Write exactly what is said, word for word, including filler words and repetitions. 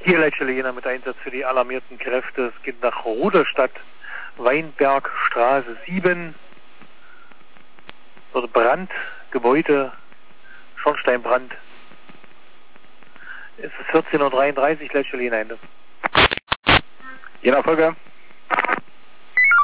Hier Leitstelle Jena mit Einsatz für die alarmierten Kräfte. Es geht nach Ruderstadt, Weinbergstraße sieben. Dort Brand, Gebäude, Schornsteinbrand. Es ist vierzehn Uhr dreiunddreißig, Leitstelle Jena Ende. Jena Folge.